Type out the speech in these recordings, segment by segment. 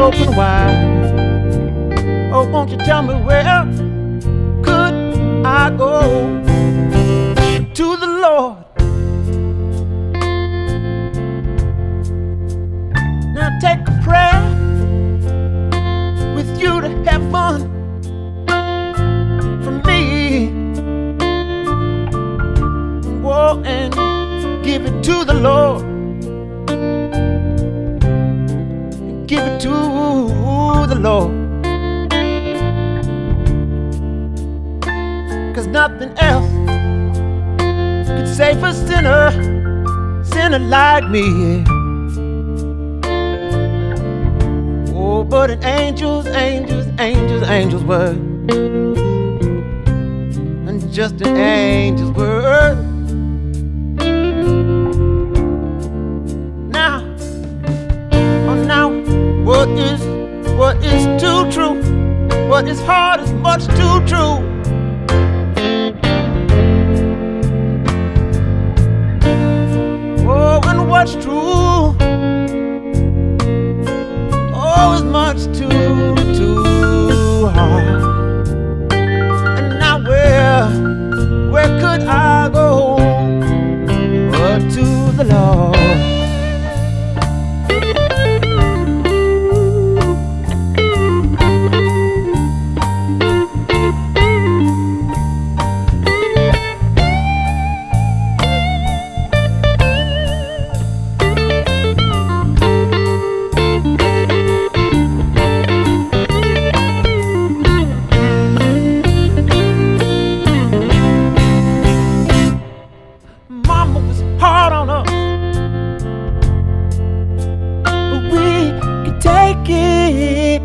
open wide. Oh, won't you tell me where could I go? To the Lord. Now take a prayer with you to heaven from me. Go and give it to the Lord. Give it to the Lord. 'Cause nothing else could save a sinner, sinner like me. Oh, but an angel's word, and just an angel's word. Now, oh now, what is too true? What is hard is much too true. Oh, and what's true? Oh, is much too hard. And now where could I go but to the Lord? Mama was hard on us, but we could take it.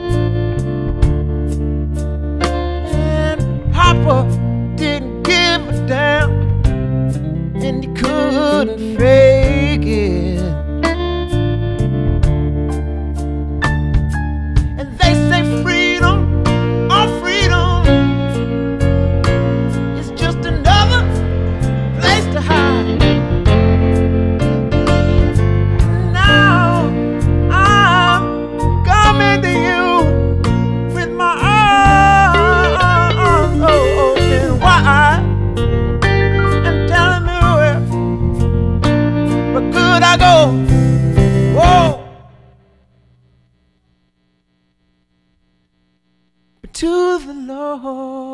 And Papa didn't give a damn, and he couldn't fake it. And they say freedom, our freedom, is just another place to hide. Now I'm coming to you with my arms open wide and telling me where could I go? Whoa, to the Lord.